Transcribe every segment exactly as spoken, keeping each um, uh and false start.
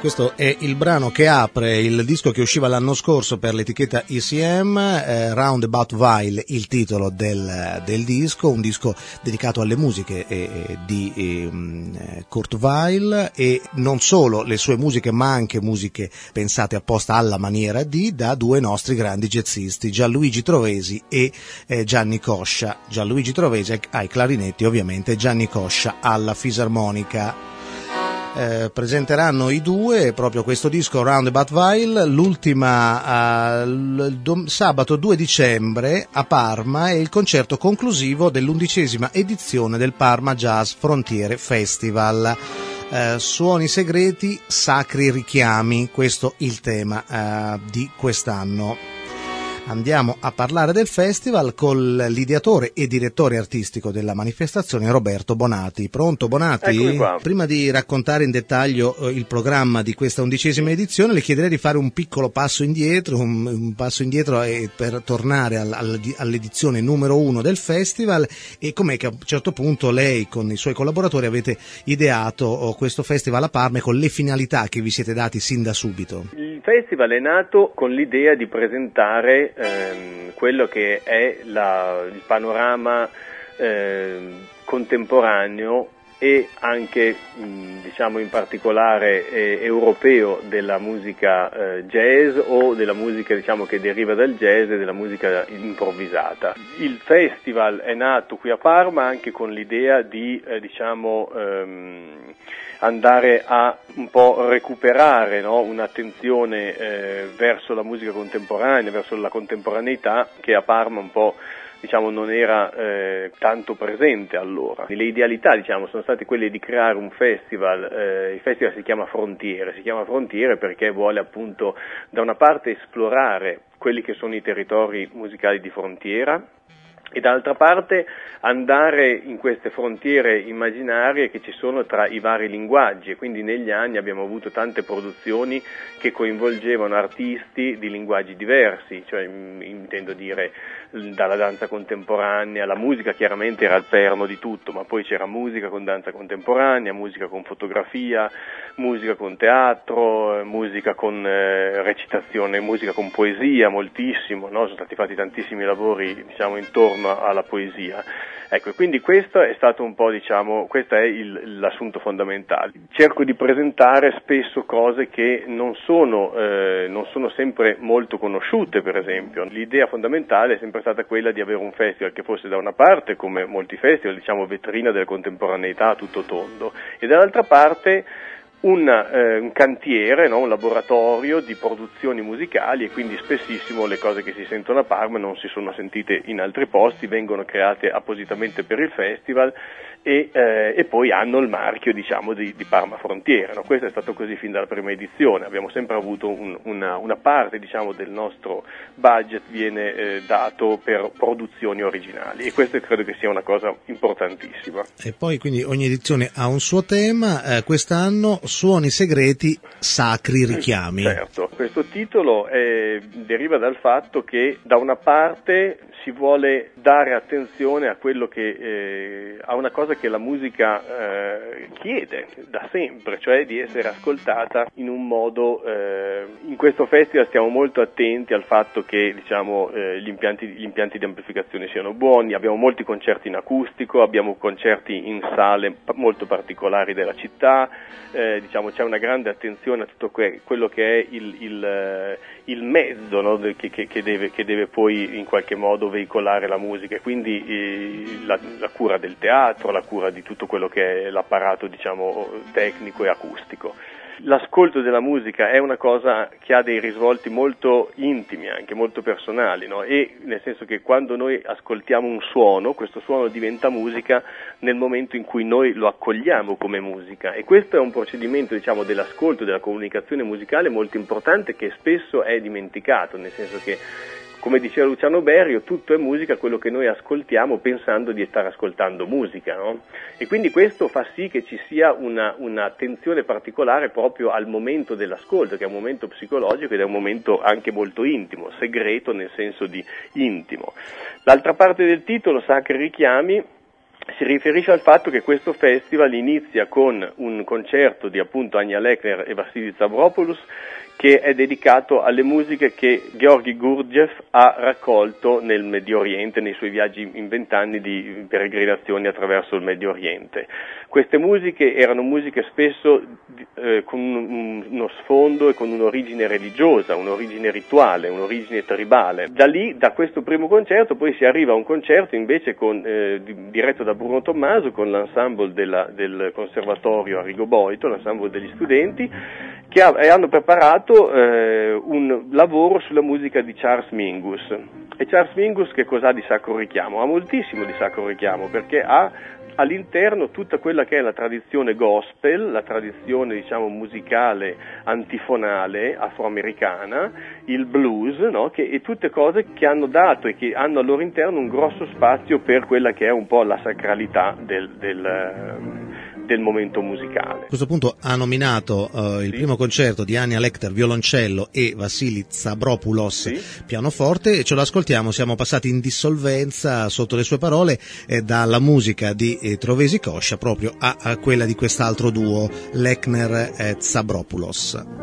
Questo è il brano che apre il disco che usciva l'anno scorso per l'etichetta E C M, eh, Roundabout Vile, il titolo del, del disco, un disco dedicato alle musiche eh, di eh, Kurt Weill, e non solo le sue musiche ma anche musiche pensate apposta alla maniera di, da due nostri grandi jazzisti, Gianluigi Trovesi e eh, Gianni Coscia. Gianluigi Trovesi ai clarinetti, ovviamente Gianni Coscia alla fisarmonica. Eh, presenteranno i due proprio questo disco Roundabout Vile, l'ultima eh, l- dom- sabato due dicembre a Parma, è il concerto conclusivo dell'undicesima edizione del Parma Jazz Frontiere Festival. Eh, suoni segreti, sacri richiami, questo il tema eh, di quest'anno. Andiamo a parlare del festival con l'ideatore e direttore artistico della manifestazione, Roberto Bonati. Pronto, Bonati? Eccomi qua. Prima di raccontare in dettaglio eh, il programma di questa undicesima edizione, le chiederei di fare un piccolo passo indietro, un, un passo indietro eh, per tornare al, al, all'edizione numero uno del festival, e com'è che a un certo punto lei con i suoi collaboratori avete ideato oh, questo festival a Parma, con le finalità che vi siete dati sin da subito. Il festival è nato con l'idea di presentare ehm, quello che è la, il panorama ehm, contemporaneo e anche mh, diciamo in particolare eh, europeo della musica eh, jazz, o della musica diciamo che deriva dal jazz e della musica improvvisata. Il festival è nato qui a Parma anche con l'idea di eh, diciamo ehm, andare a un po' recuperare, no? un'attenzione eh, verso la musica contemporanea, verso la contemporaneità, che a Parma un po' diciamo non era eh, tanto presente allora. Le idealità diciamo sono state quelle di creare un festival, eh, il festival si chiama Frontiere, si chiama Frontiere perché vuole appunto da una parte esplorare quelli che sono i territori musicali di frontiera, e dall'altra parte andare in queste frontiere immaginarie che ci sono tra i vari linguaggi, e quindi negli anni abbiamo avuto tante produzioni che coinvolgevano artisti di linguaggi diversi, cioè intendo dire dalla danza contemporanea, la musica chiaramente era il perno di tutto, ma poi c'era musica con danza contemporanea, musica con fotografia, musica con teatro, musica con eh, recitazione, musica con poesia, moltissimo, no? Sono stati fatti tantissimi lavori diciamo intorno alla poesia. Ecco, quindi questo è stato un po', diciamo, questo è il, l'assunto fondamentale. Cerco di presentare spesso cose che non sono, eh, non sono sempre molto conosciute, per esempio. L'idea fondamentale è sempre stata quella di avere un festival che fosse da una parte, come molti festival, diciamo, vetrina della contemporaneità a tutto tondo, e dall'altra parte Un, eh, un cantiere, no? un laboratorio di produzioni musicali, e quindi spessissimo le cose che si sentono a Parma non si sono sentite in altri posti, vengono create appositamente per il festival e, eh, e poi hanno il marchio diciamo di, di Parma Frontiere. No? Questo è stato così fin dalla prima edizione, abbiamo sempre avuto un, una, una parte diciamo del nostro budget viene eh, dato per produzioni originali, e questo credo che sia una cosa importantissima. E poi quindi ogni edizione ha un suo tema, eh, quest'anno Suoni segreti, sacri richiami. Certo, questo titolo eh, deriva dal fatto che da una parte si vuole dare attenzione a quello che eh, a una cosa che la musica eh, chiede da sempre, cioè di essere ascoltata in un modo eh, in questo festival stiamo molto attenti al fatto che diciamo eh, gli impianti gli impianti di amplificazione siano buoni, abbiamo molti concerti in acustico, abbiamo concerti in sale molto particolari della città, eh, diciamo c'è una grande attenzione a tutto que- quello che è il, il, il mezzo, no? che, che, che, deve, che deve poi in qualche modo veicolare la musica, e quindi eh, la, la cura del teatro, la cura di tutto quello che è l'apparato diciamo tecnico e acustico. L'ascolto della musica è una cosa che ha dei risvolti molto intimi, anche molto personali, no? E nel senso che quando noi ascoltiamo un suono, questo suono diventa musica nel momento in cui noi lo accogliamo come musica, e questo è un procedimento diciamo dell'ascolto, della comunicazione musicale molto importante, che spesso è dimenticato, nel senso che, come diceva Luciano Berio, tutto è musica quello che noi ascoltiamo pensando di stare ascoltando musica, no? E quindi questo fa sì che ci sia una, un'attenzione particolare proprio al momento dell'ascolto, che è un momento psicologico ed è un momento anche molto intimo, segreto nel senso di intimo. L'altra parte del titolo, Sacri richiami, si riferisce al fatto che questo festival inizia con un concerto di appunto Anja Lechner e Vassili Stavropoulos, che è dedicato alle musiche che Georgi Gurdjieff ha raccolto nel Medio Oriente, nei suoi viaggi in vent'anni di peregrinazioni attraverso il Medio Oriente. Queste musiche erano musiche spesso eh, con un, uno sfondo e con un'origine religiosa, un'origine rituale, un'origine tribale. Da lì, da questo primo concerto, poi si arriva a un concerto invece con, eh, diretto da Bruno Tommaso con l'ensemble della, del Conservatorio Arrigo Boito, l'ensemble degli studenti, che ha, e hanno preparato eh, un lavoro sulla musica di Charles Mingus. E Charles Mingus che cos'ha di sacro richiamo? Ha moltissimo di sacro richiamo, perché ha all'interno tutta quella che è la tradizione gospel, la tradizione diciamo musicale antifonale afroamericana, il blues, no? Che, e tutte cose che hanno dato e che hanno al loro interno un grosso spazio per quella che è un po' la sacralità del, del del momento musicale. A questo punto ha nominato uh, il sì. primo concerto di Anja Lechner violoncello e Vassili Stavropoulos sì. pianoforte, e ce lo ascoltiamo. Siamo passati in dissolvenza sotto le sue parole eh, dalla musica di eh, Trovesi Coscia proprio a, a quella di quest'altro duo Lechner e Stavropoulos.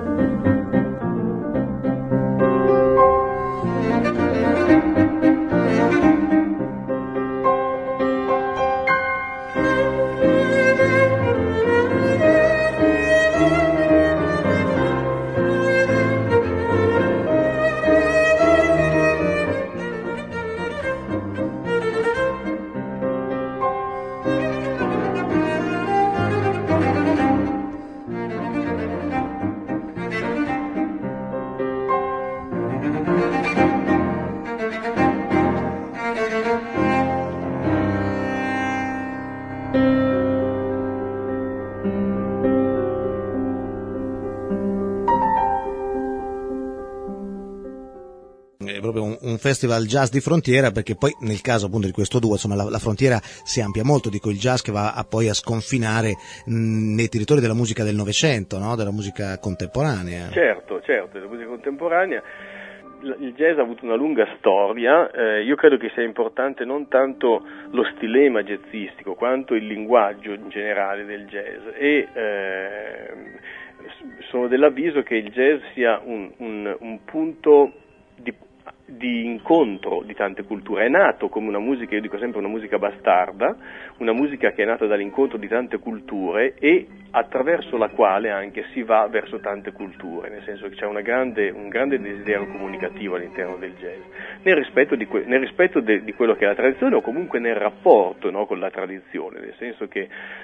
Un festival jazz di frontiera, perché poi nel caso appunto di questo duo insomma la, la frontiera si amplia molto, dico il jazz che va a poi a sconfinare mh, nei territori della musica del Novecento, no? Della musica contemporanea. Certo, certo, della musica contemporanea. Il jazz ha avuto una lunga storia, eh, io credo che sia importante non tanto lo stilema jazzistico quanto il linguaggio in generale del jazz, e eh, sono dell'avviso che il jazz sia un, un, un punto di di incontro di tante culture. È nato come una musica, io dico sempre una musica bastarda, una musica che è nata dall'incontro di tante culture e attraverso la quale anche si va verso tante culture, nel senso che c'è una grande, un grande desiderio comunicativo all'interno del jazz, nel rispetto di, que, nel rispetto de, di quello che è la tradizione, o comunque nel rapporto, no, con la tradizione, nel senso che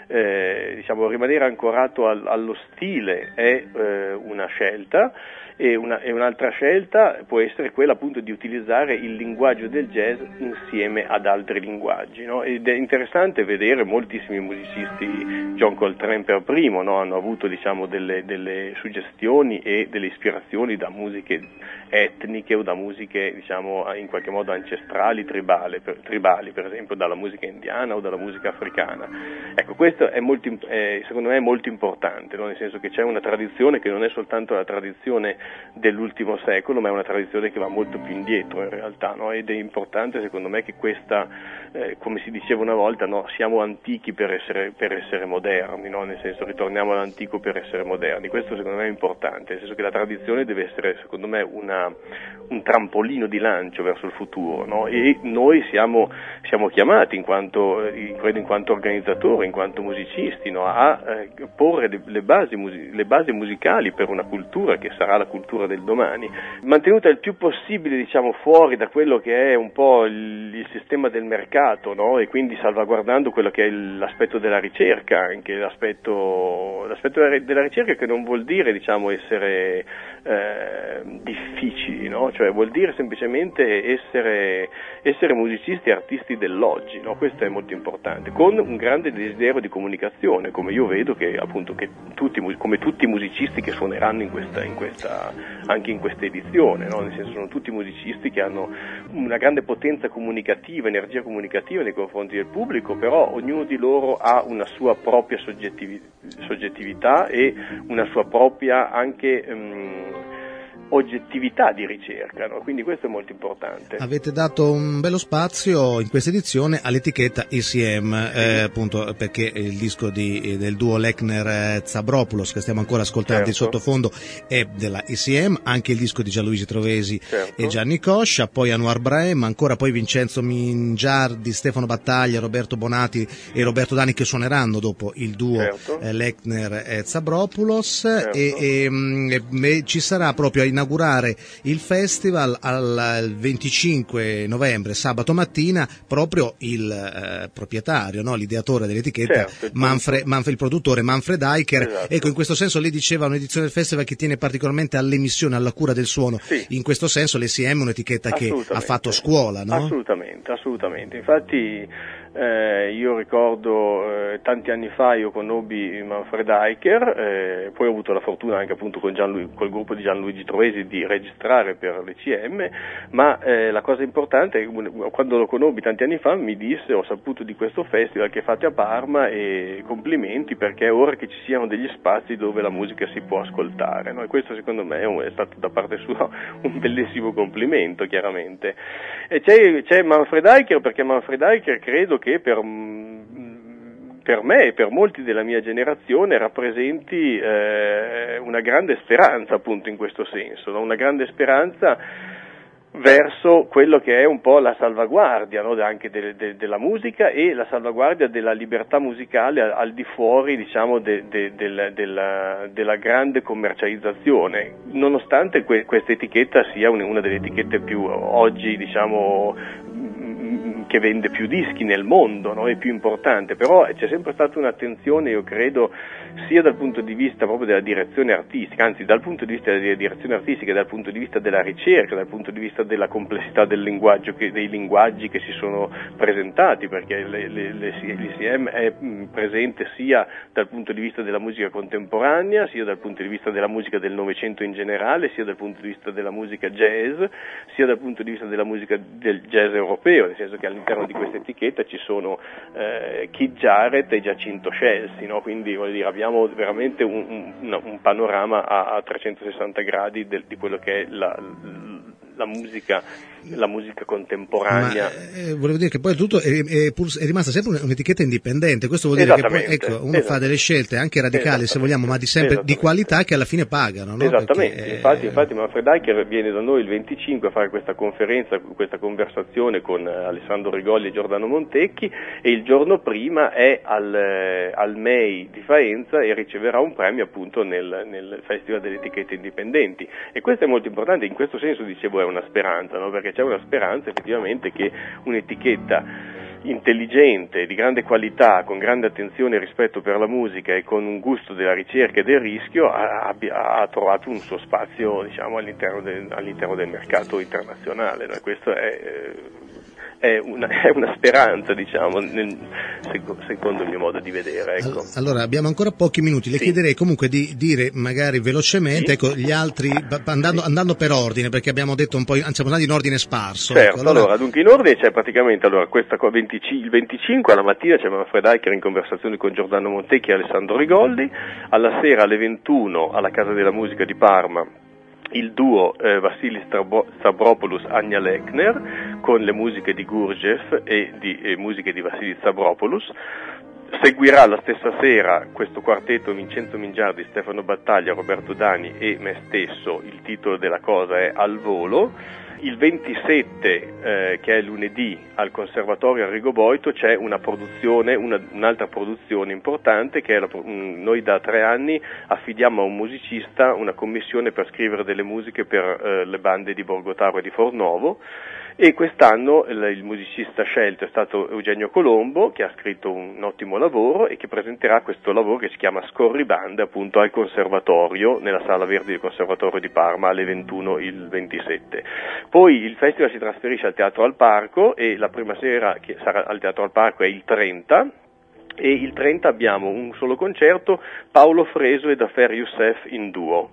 eh, diciamo rimanere ancorato al, allo stile è eh, una scelta, e, una, e un'altra scelta può essere quella appunto di utilizzare il linguaggio del jazz insieme ad altri linguaggi, no? Ed è interessante vedere moltissimi musicisti, John Coltrane per primo, no? Hanno avuto diciamo delle, delle suggestioni e delle ispirazioni da musiche etniche o da musiche diciamo in qualche modo ancestrali, tribali per, tribali, per esempio dalla musica indiana o dalla musica africana. Ecco, questo è molto, è, secondo me è molto importante, no? Nel senso che c'è una tradizione che non è soltanto la tradizione dell'ultimo secolo, ma è una tradizione che va molto più indietro in realtà, no? Ed è importante secondo me che questa, eh, come si diceva una volta, no? Siamo antichi per essere, per essere moderni, no? Nel senso ritorniamo all'antico per essere moderni. Questo secondo me è importante, nel senso che la tradizione deve essere secondo me una, un trampolino di lancio verso il futuro, no? E noi siamo, siamo chiamati in quanto, credo in quanto organizzatori, in quanto musicisti, no? A eh, porre le, le, basi, le basi musicali per una cultura che sarà la cultura del domani, mantenuta il più possibile diciamo fuori da quello che è un po' il, il sistema del mercato, no? E quindi salvaguardando quello che è l'aspetto della ricerca, anche l'aspetto, l'aspetto della ricerca, che non vuol dire diciamo essere eh, difficili, no? Cioè vuol dire semplicemente essere, essere musicisti e artisti dell'oggi, no? Questo è molto importante, con un grande desiderio di comunicazione, come io vedo che appunto che tutti, come tutti i musicisti che suoneranno in questa, in questa anche in questa edizione, no? Nel senso sono tutti musicisti che hanno una grande potenza comunicativa, energia comunicativa nei confronti del pubblico, però ognuno di loro ha una sua propria soggettivi- soggettività e una sua propria anche um, oggettività di ricerca, no? Quindi questo è molto importante. Avete dato un bello spazio in questa edizione all'etichetta E C M, eh, appunto perché il disco di, del duo Lechner-Zabropoulos che stiamo ancora ascoltando in certo. sottofondo è della E C M, anche il disco di Gianluigi Trovesi certo. e Gianni Coscia, poi Anwar Brahim, ancora poi Vincenzo Mingiardi, Stefano Battaglia, Roberto Bonati e Roberto Dani che suoneranno dopo il duo certo. eh, Lechner-Zabropoulos certo. e, e, e ci sarà proprio a inaugurare il festival al, al venticinque novembre, sabato mattina, proprio il eh, proprietario, no? L'ideatore dell'etichetta, certo, il, Manfred, Manfred, il produttore Manfred Eicher. Esatto. Ecco, in questo senso lei diceva un'edizione del festival che tiene particolarmente all'emissione, alla cura del suono. Sì. In questo senso l'E C M è un'etichetta che ha fatto scuola, no? Assolutamente, assolutamente. Infatti Eh, io ricordo eh, tanti anni fa io conobbi Manfred Eicher, eh, poi ho avuto la fortuna anche appunto con Gianlu- col gruppo di Gianluigi Trovesi di registrare per l'E C M, ma eh, la cosa importante è che quando lo conobbi tanti anni fa mi disse: ho saputo di questo festival che fate a Parma e complimenti, perché è ora che ci siano degli spazi dove la musica si può ascoltare, no? E questo secondo me è, un, è stato da parte sua un bellissimo complimento, chiaramente. E c'è, c'è Manfred Eicher, perché Manfred Eicher credo che per, per me e per molti della mia generazione rappresenti eh, una grande speranza appunto in questo senso, no? Una grande speranza verso quello che è un po' la salvaguardia, no? Anche de, de, della musica e la salvaguardia della libertà musicale al, al di fuori, diciamo, de, de, de, della, della grande commercializzazione, nonostante que, questa etichetta sia una, una delle etichette più oggi, diciamo, che vende più dischi nel mondo, no? È più importante, però c'è sempre stata un'attenzione, io credo, sia dal punto di vista proprio della direzione artistica, anzi dal punto di vista della direzione artistica, dal punto di vista della ricerca, dal punto di vista della complessità del linguaggio, che, dei linguaggi che si sono presentati, perché l'E C M è presente sia dal punto di vista della musica contemporanea, sia dal punto di vista della musica del Novecento in generale, sia dal punto di vista della musica jazz, sia dal punto di vista della musica del jazz europeo, nel senso che all'interno di questa etichetta ci sono eh, Keith Jarrett e Giacinto Scelsi, no? Quindi voglio dire, abbiamo veramente un, un, un panorama a, a trecentosessanta gradi del, di quello che è la, la musica la musica contemporanea. Ma, eh, volevo dire che poi tutto è, è, è rimasta sempre un'etichetta indipendente, questo vuol dire che poi, ecco, uno fa delle scelte anche radicali, se vogliamo, ma di sempre di qualità, che alla fine pagano, no? Esattamente. Perché, infatti, eh... infatti Manfred Eicher viene da noi il venticinque a fare questa conferenza, questa conversazione con Alessandro Rigolli e Giordano Montecchi, e il giorno prima è al, al M E I di Faenza e riceverà un premio appunto nel, nel Festival delle etichette indipendenti, e questo è molto importante. In questo senso, dicevo, è una speranza, no? Perché c'è una speranza effettivamente che un'etichetta intelligente, di grande qualità, con grande attenzione e rispetto per la musica e con un gusto della ricerca e del rischio ha, ha trovato un suo spazio, diciamo, all'interno del, all'interno del mercato internazionale, no? E questo è, è, una, è una speranza, diciamo, nel, secondo il mio modo di vedere. Ecco. Allora, abbiamo ancora pochi minuti, le sì. chiederei comunque di dire magari velocemente, sì. ecco, gli altri, andando, sì. andando per ordine, perché abbiamo detto un po', siamo andati in ordine sparso. Certo, ecco, allora... allora, dunque in ordine c'è praticamente, allora, questa il venticinque alla mattina c'è Manfred Eicher in conversazione con Giordano Montecchi e Alessandro Rigoldi, alla sera alle ventuno alla Casa della Musica di Parma il duo eh, Vassili Stavropoulos Anja Lechner con le musiche di Gurdjieff e di eh, musiche di Vassili Stavropoulos. Seguirà la stessa sera questo quartetto Vincenzo Mingiardi, Stefano Battaglia, Roberto Dani e me stesso. Il titolo della cosa è Al volo. Il ventisette, eh, che è lunedì, al Conservatorio Arrigo Boito c'è una produzione, una, un'altra produzione importante, che è la, un, noi da tre anni affidiamo a un musicista una commissione per scrivere delle musiche per eh, le bande di Borgotaro e di Fornovo, e quest'anno il, il musicista scelto è stato Eugenio Colombo, che ha scritto un ottimo lavoro e che presenterà questo lavoro che si chiama Scorribande appunto al Conservatorio, nella Sala Verdi del Conservatorio di Parma alle ventuno il ventisette. Poi il festival si trasferisce al Teatro al Parco e la prima sera che sarà al Teatro al Parco è il trenta, e il trenta abbiamo un solo concerto, Paolo Freso e Dafer Youssef in duo.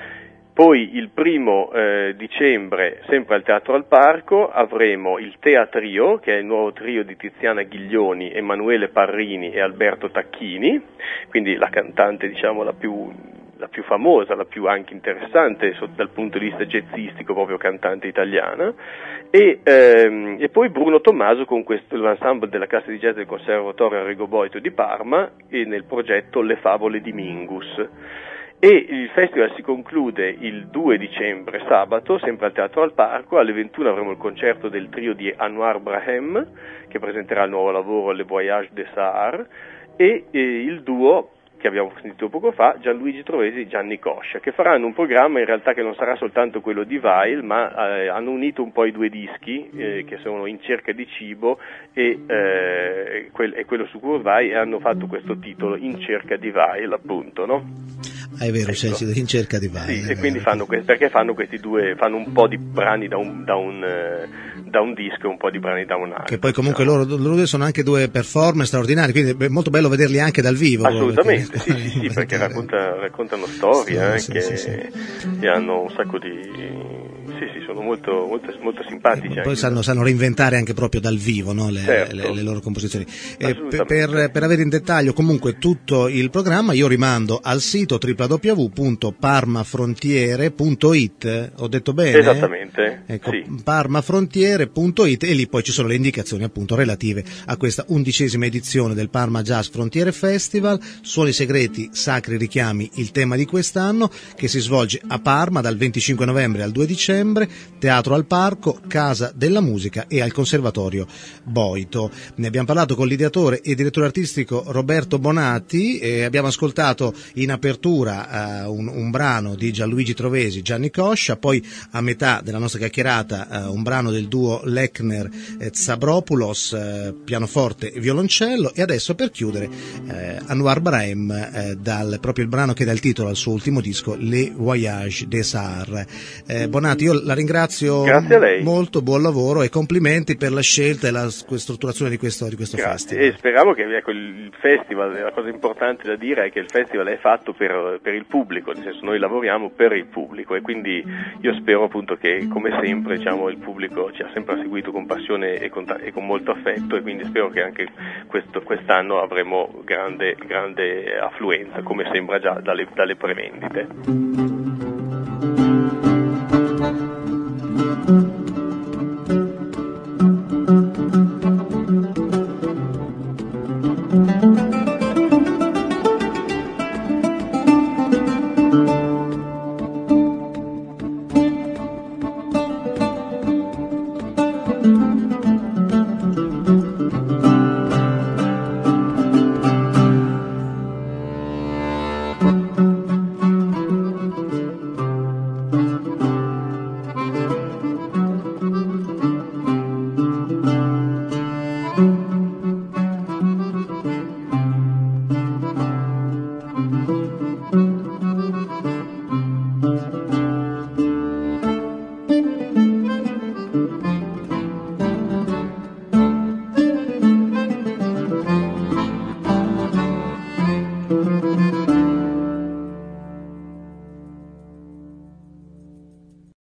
Poi il primo eh, dicembre, sempre al Teatro al Parco, avremo il Teatrio, che è il nuovo trio di Tiziana Ghiglioni, Emanuele Parrini e Alberto Tacchini, quindi la cantante, diciamo, la più la più famosa, la più anche interessante dal punto di vista jazzistico, proprio cantante italiana, e, ehm, e poi Bruno Tommaso con questo, l'ensemble della classe di jazz del Conservatorio Arrigo Boito di Parma, e nel progetto Le Favole di Mingus. E il festival si conclude il due dicembre, sabato, sempre al Teatro al Parco. Alle ventuno avremo il concerto del trio di Anwar Brahem, che presenterà il nuovo lavoro Le Voyage des Sahar, e, e il duo che abbiamo sentito poco fa, Gianluigi Trovesi e Gianni Coscia, che faranno un programma in realtà che non sarà soltanto quello di Weil, ma eh, hanno unito un po' i due dischi, eh, che sono In cerca di cibo e, eh, quel, e quello su Curvai, e hanno fatto questo titolo, In cerca di Weil, appunto, no? Ah, è vero, ecco. Celsi, In cerca di Weil. Sì, e quindi fanno que- perché fanno questi due, fanno un po' di brani da un, da un, eh, da un disco e un po' di brani da un altro. Che poi comunque diciamo. loro, loro due sono anche due performer straordinari, quindi è molto bello vederli anche dal vivo. Assolutamente, perché... sì, sì, sì, perché racconta, raccontano storie anche, sì, sì, sì. E hanno un sacco di... Sì, sì, sono molto, molto, molto simpatici. Poi sanno, sanno reinventare anche proprio dal vivo, no? le, certo. le, le loro composizioni. Eh, per, per, per avere in dettaglio comunque tutto il programma, io rimando al sito w w w punto parmafrontiere punto i t. Ho detto bene? Esattamente. Ecco, sì. parmafrontiere punto i t, e lì poi ci sono le indicazioni appunto relative a questa undicesima edizione del Parma Jazz Frontiere Festival. Suoni segreti, sacri richiami, il tema di quest'anno, che si svolge a Parma dal venticinque novembre al due dicembre. Teatro al Parco, Casa della Musica e al Conservatorio Boito. Ne abbiamo parlato con l'ideatore e direttore artistico Roberto Bonatti, e abbiamo ascoltato in apertura uh, un, un brano di Gianluigi Trovesi, Gianni Coscia, poi a metà della nostra chiacchierata uh, un brano del duo Lechner e Zabropoulos, uh, pianoforte e violoncello, e adesso per chiudere uh, Anwar Brahem uh, dal proprio il brano che dà il titolo al suo ultimo disco, Le Voyage des Sahar. Uh, Bonatti, io la ringrazio Grazie a lei. molto, buon lavoro e complimenti per la scelta e la strutturazione di questo, di questo Grazie. festival. E speriamo che ecco, il festival, la cosa importante da dire è che il festival è fatto per, per il pubblico, nel senso noi lavoriamo per il pubblico, e quindi io spero appunto che come sempre diciamo, il pubblico ci ha sempre seguito con passione e con, e con molto affetto, e quindi spero che anche questo, quest'anno avremo grande, grande affluenza, come sembra già dalle, dalle prevendite.